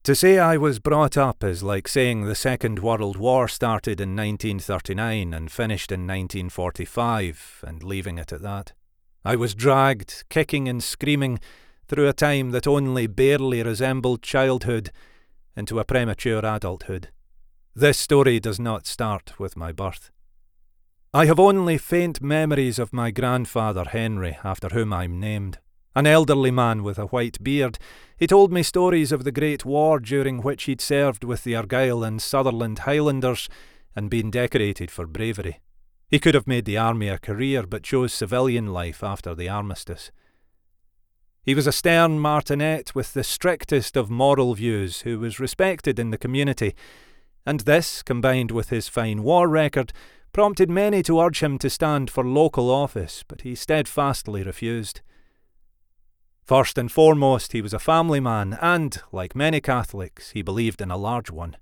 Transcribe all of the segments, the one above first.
To say I was brought up is like saying the Second World War started in 1939 and finished in 1945, and leaving it at that. I was dragged, kicking and screaming, through a time that only barely resembled childhood into a premature adulthood. This story does not start with my birth. I have only faint memories of my grandfather Henry, after whom I'm named. An elderly man with a white beard, he told me stories of the Great War during which he'd served with the Argyll and Sutherland Highlanders and been decorated for bravery. He could have made the army a career, but chose civilian life after the armistice. He was a stern martinet with the strictest of moral views, who was respected in the community, and this, combined with his fine war record, prompted many to urge him to stand for local office, but he steadfastly refused. First and foremost, he was a family man, and, like many Catholics, he believed in a large one.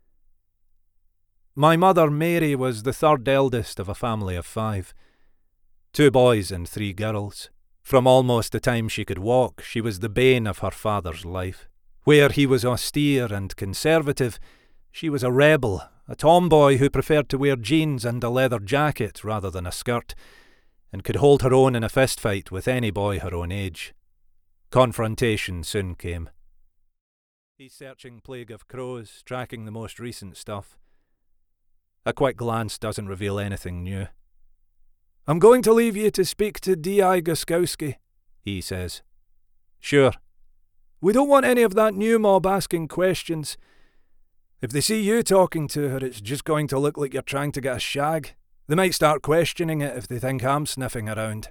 My mother, Mary, was the third eldest of a family of 5. 2 boys and 3 girls. From almost the time she could walk, she was the bane of her father's life. Where he was austere and conservative, she was a rebel, a tomboy who preferred to wear jeans and a leather jacket rather than a skirt, and could hold her own in a fistfight with any boy her own age. Confrontation soon came. He's searching Plague of Crows, tracking the most recent stuff. A quick glance doesn't reveal anything new. "I'm going to leave you to speak to D.I. Guskowski," he says. "Sure. We don't want any of that new mob asking questions. If they see you talking to her, it's just going to look like you're trying to get a shag. They might start questioning it if they think I'm sniffing around.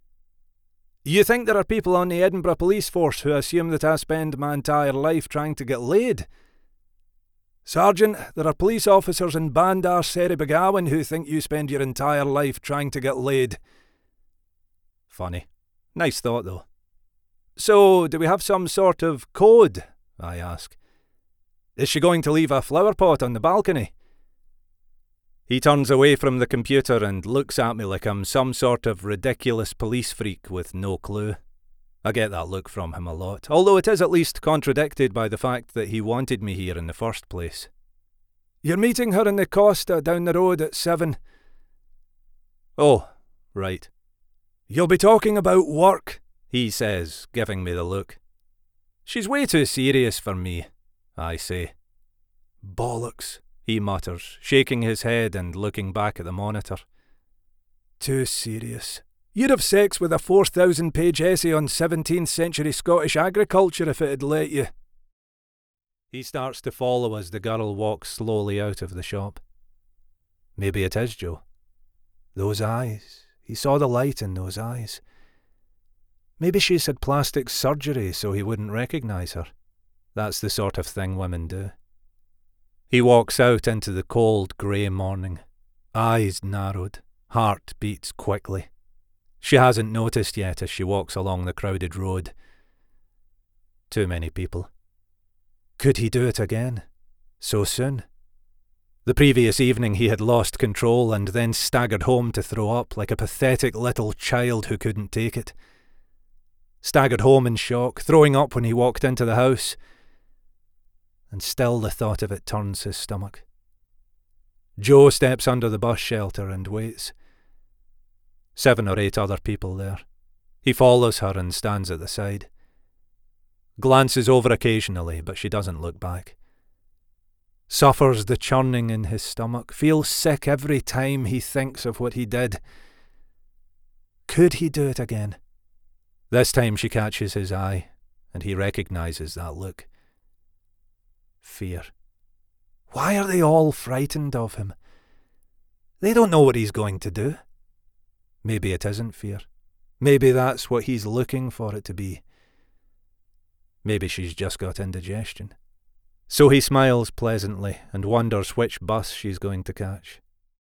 You think there are people on the Edinburgh police force who assume that I spend my entire life trying to get laid? Sergeant, there are police officers in Bandar Seri Begawan who think you spend your entire life trying to get laid." Funny. Nice thought, though. "So, do we have some sort of code?" I ask. "Is she going to leave a flower pot on the balcony?" He turns away from the computer and looks at me like I'm some sort of ridiculous police freak with no clue. I get that look from him a lot, although it is at least contradicted by the fact that he wanted me here in the first place. "You're meeting her in the Costa down the road at 7. "Oh, right." "You'll be talking about work," he says, giving me the look. "She's way too serious for me," I say. "Bollocks," he mutters, shaking his head and looking back at the monitor. "Too serious. You'd have sex with a 4,000-page essay on 17th century Scottish agriculture if it had let you." He starts to follow as the girl walks slowly out of the shop. Maybe it is Jo. Those eyes. He saw the light in those eyes. Maybe she's had plastic surgery so he wouldn't recognise her. That's the sort of thing women do. He walks out into the cold, grey morning. Eyes narrowed. Heart beats quickly. She hasn't noticed yet as she walks along the crowded road. Too many people. Could he do it again? So soon? The previous evening he had lost control and then staggered home to throw up like a pathetic little child who couldn't take it. Staggered home in shock, throwing up when he walked into the house. And still the thought of it turns his stomach. Jo steps under the bus shelter and waits. 7 or 8 other people there. He follows her and stands at the side. Glances over occasionally, but she doesn't look back. Suffers the churning in his stomach, feels sick every time he thinks of what he did. Could he do it again? This time she catches his eye, and he recognises that look. Fear. Why are they all frightened of him? They don't know what he's going to do. Maybe it isn't fear. Maybe that's what he's looking for it to be. Maybe she's just got indigestion. So he smiles pleasantly and wonders which bus she's going to catch.